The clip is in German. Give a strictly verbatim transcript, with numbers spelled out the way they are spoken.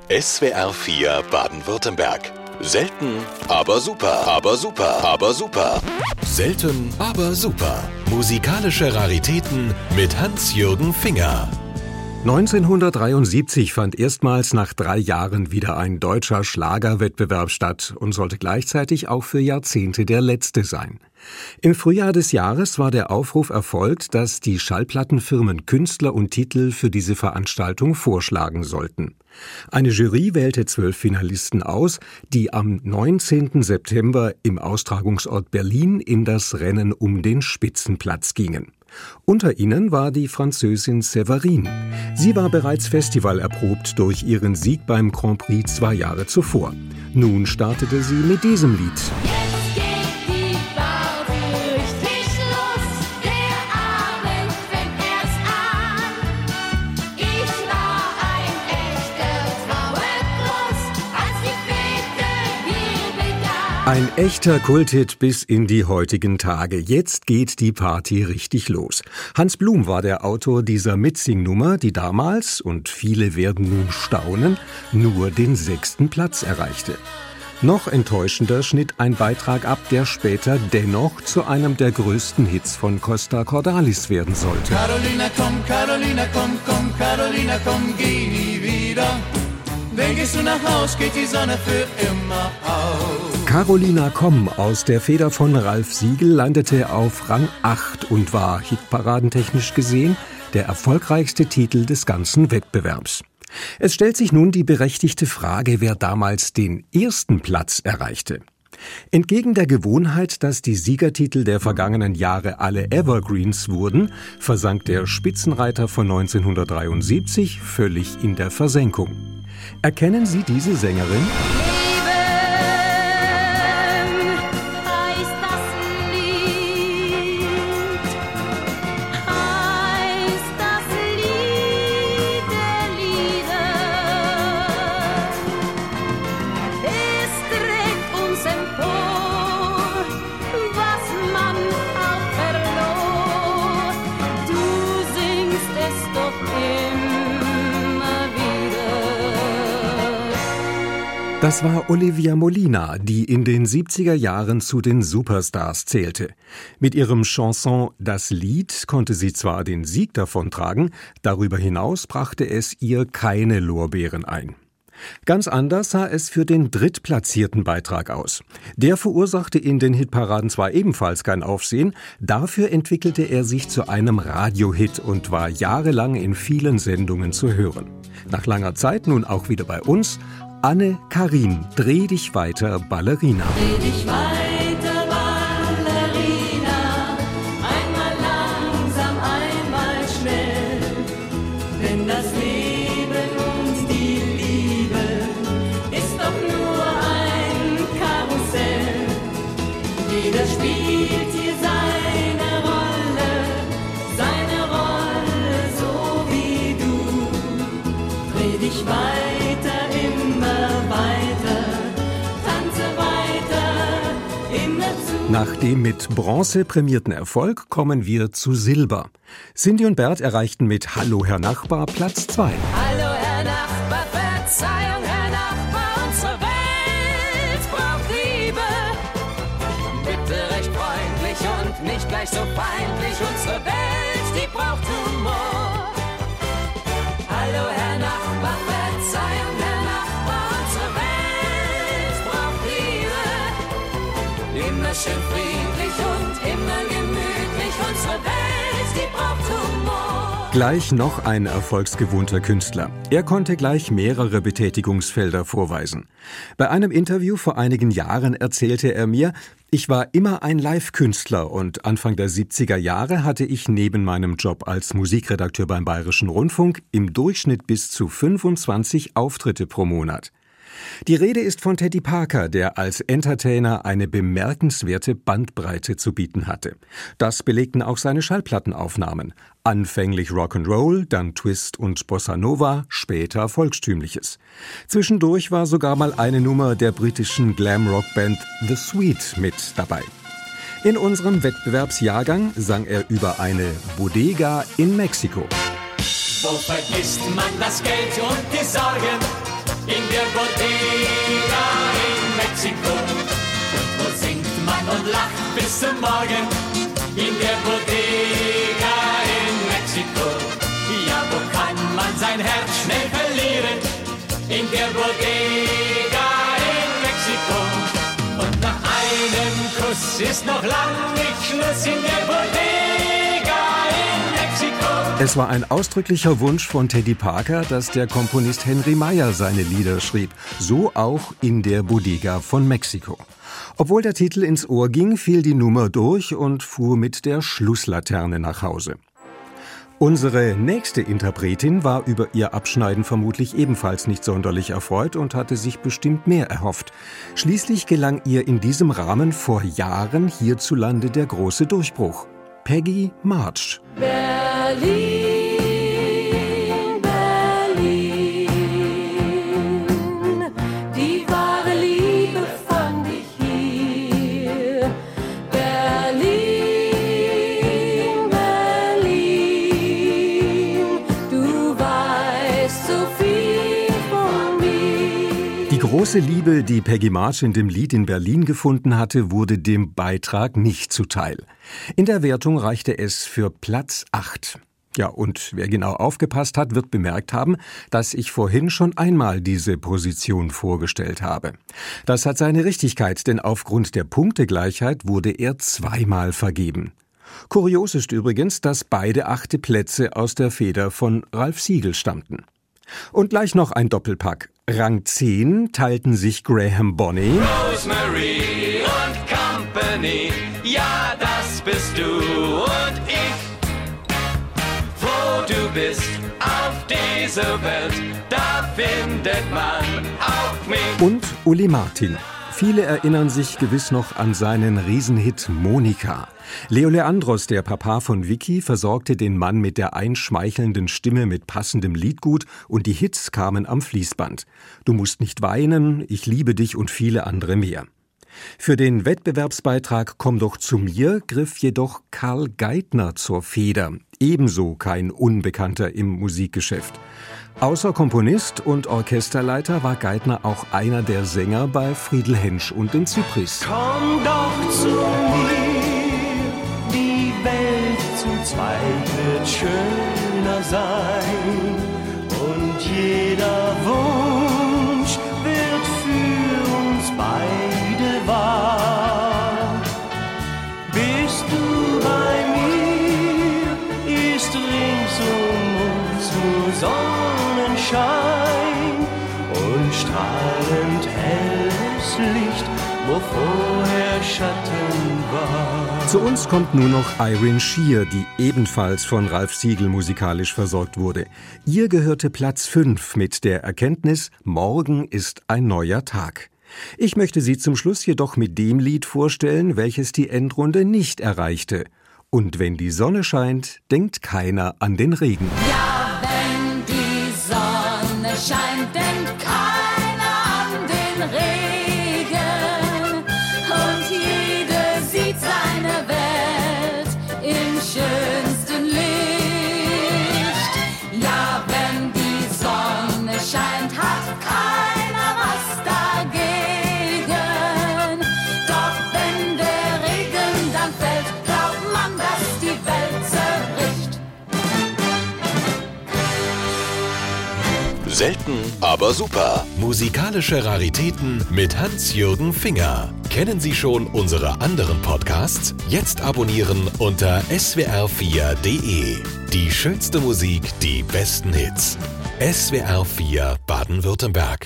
S W R vier Baden-Württemberg. Selten, aber super, aber super, aber super. Selten, aber super. Musikalische Raritäten mit Hans-Jürgen Finger. neunzehnhundertdreiundsiebzig fand erstmals nach drei Jahren wieder ein deutscher Schlagerwettbewerb statt und sollte gleichzeitig auch für Jahrzehnte der letzte sein. Im Frühjahr des Jahres war der Aufruf erfolgt, dass die Schallplattenfirmen Künstler und Titel für diese Veranstaltung vorschlagen sollten. Eine Jury wählte zwölf Finalisten aus, die am neunzehnten September im Austragungsort Berlin in das Rennen um den Spitzenplatz gingen. Unter ihnen war die Französin Séverine. Sie war bereits festivalerprobt durch ihren Sieg beim Grand Prix zwei Jahre zuvor. Nun startete sie mit diesem Lied. Ein echter Kulthit bis in die heutigen Tage. Jetzt geht die Party richtig los. Hans Blum war der Autor dieser Mitsingnummer, die damals, und viele werden nun staunen, nur den sechsten Platz erreichte. Noch enttäuschender schnitt ein Beitrag ab, der später dennoch zu einem der größten Hits von Costa Cordalis werden sollte. Carolina, komm, Carolina, komm, komm, Carolina, komm, geh nie wieder. Wenn gehst du nach Haus, geht die Sonne für immer auf. Carolina komm aus der Feder von Ralf Siegel landete auf Rang acht und war hitparadentechnisch gesehen der erfolgreichste Titel des ganzen Wettbewerbs. Es stellt sich nun die berechtigte Frage, wer damals den ersten Platz erreichte. Entgegen der Gewohnheit, dass die Siegertitel der vergangenen Jahre alle Evergreens wurden, versank der Spitzenreiter von neunzehnhundertdreiundsiebzig völlig in der Versenkung. Erkennen Sie diese Sängerin? Das war Olivia Molina, die in den siebziger Jahren zu den Superstars zählte. Mit ihrem Chanson »Das Lied« konnte sie zwar den Sieg davontragen, darüber hinaus brachte es ihr keine Lorbeeren ein. Ganz anders sah es für den drittplatzierten Beitrag aus. Der verursachte in den Hitparaden zwar ebenfalls kein Aufsehen, dafür entwickelte er sich zu einem Radiohit und war jahrelang in vielen Sendungen zu hören. Nach langer Zeit nun auch wieder bei uns Anne-Karin, Dreh dich weiter, Ballerina. Dreh dich weiter, Ballerina, einmal langsam, einmal schnell, denn das Leben und die Liebe ist doch nur ein Karussell. Jeder spielt hier seine Rolle, seine Rolle so wie du. Dreh dich weiter, nach dem mit Bronze prämierten Erfolg kommen wir zu Silber. Cindy und Bert erreichten mit Hallo Herr Nachbar Platz zwei. Hallo Herr Nachbar, Verzeihung Herr Nachbar, unsere Welt braucht Liebe. Bitte recht freundlich und nicht gleich so feindlich, unsere Welt, die braucht Humor. Hallo Herr Nachbar, Verzeihung Herr Nachbar, unsere Welt braucht Liebe. Immer schön friedlich und immer gemütlich, unsere Welt, die braucht Humor. Gleich noch ein erfolgsgewohnter Künstler. Er konnte gleich mehrere Betätigungsfelder vorweisen. Bei einem Interview vor einigen Jahren erzählte er mir, ich war immer ein Live-Künstler und Anfang der siebziger Jahre hatte ich neben meinem Job als Musikredakteur beim Bayerischen Rundfunk im Durchschnitt bis zu fünfundzwanzig Auftritte pro Monat. Die Rede ist von Teddy Parker, der als Entertainer eine bemerkenswerte Bandbreite zu bieten hatte. Das belegten auch seine Schallplattenaufnahmen. Anfänglich Rock'n'Roll, dann Twist und Bossa Nova, später Volkstümliches. Zwischendurch war sogar mal eine Nummer der britischen Glam-Rock-Band The Sweet mit dabei. In unserem Wettbewerbsjahrgang sang er über eine Bodega in Mexiko. Wo vergisst man das Geld und die Sorgen? in der Bodega in Mexiko. Und wo singt man und lacht bis zum Morgen, in der Bodega in Mexiko. Ja, wo kann man sein Herz schnell verlieren, in der Bodega in Mexiko. Und nach einem Kuss ist noch lang nicht Schluss, in der Bodega in Mexiko. Es war ein ausdrücklicher Wunsch von Teddy Parker, dass der Komponist Henry Meyer seine Lieder schrieb. So auch in der Bodega von Mexiko. Obwohl der Titel ins Ohr ging, fiel die Nummer durch und fuhr mit der Schlusslaterne nach Hause. Unsere nächste Interpretin war über ihr Abschneiden vermutlich ebenfalls nicht sonderlich erfreut und hatte sich bestimmt mehr erhofft. Schließlich gelang ihr in diesem Rahmen vor Jahren hierzulande der große Durchbruch. Peggy March. Berlin, Berlin, die wahre Liebe fand ich hier. Berlin, Berlin, du weißt so viel von mir. Die große Liebe, die Peggy March in dem Lied in Berlin gefunden hatte, wurde dem Beitrag nicht zuteil. In der Wertung reichte es für Platz acht. Ja, und wer genau aufgepasst hat, wird bemerkt haben, dass ich vorhin schon einmal diese Position vorgestellt habe. Das hat seine Richtigkeit, denn aufgrund der Punktegleichheit wurde er zweimal vergeben. Kurios ist übrigens, dass beide achte Plätze aus der Feder von Ralph Siegel stammten. Und gleich noch ein Doppelpack. Rang zehn teilten sich Graham Bonney, Rosemary und Company, ja, das bist du und ich. Wo du bist auf dieser Welt, da findet man auch mich. und Uli Martin. Viele erinnern sich gewiss noch an seinen Riesenhit Monika. Leo Leandros, der Papa von Vicky, versorgte den Mann mit der einschmeichelnden Stimme mit passendem Liedgut und die Hits kamen am Fließband. Du musst nicht weinen, ich liebe dich und viele andere mehr. Für den Wettbewerbsbeitrag Komm doch zu mir griff jedoch Karl Geithner zur Feder, ebenso kein Unbekannter im Musikgeschäft. Außer Komponist und Orchesterleiter war Geithner auch einer der Sänger bei Friedel Hensch und den Zypris. Komm doch zu mir, die Welt zu zweit wird schöner sein und jeder Wunsch wird für uns beide wahr. Bist du bei mir, ist rings um uns nur Sonnenschein und strahlend helles Licht, wo vorher Schatten war. Zu uns kommt nur noch Irene Shear, die ebenfalls von Ralph Siegel musikalisch versorgt wurde. Ihr gehörte Platz fünf mit der Erkenntnis, morgen ist ein neuer Tag. Ich möchte sie zum Schluss jedoch mit dem Lied vorstellen, welches die Endrunde nicht erreichte. Und wenn die Sonne scheint, denkt keiner an den Regen. Ja, wenn die Sonne scheint, denkt keiner an den Regen. Und jeder sieht seine Welt im schönsten Licht. Ja, wenn die Sonne scheint, hat keiner was dagegen. Doch wenn der Regen dann fällt, glaubt man, dass die Welt zerbricht. Selten, aber super. Musikalische Raritäten mit Hans-Jürgen Finger. Kennen Sie schon unsere anderen Podcasts? Jetzt abonnieren unter s w r vier punkt d e. Die schönste Musik, die besten Hits. S W R vier Baden-Württemberg.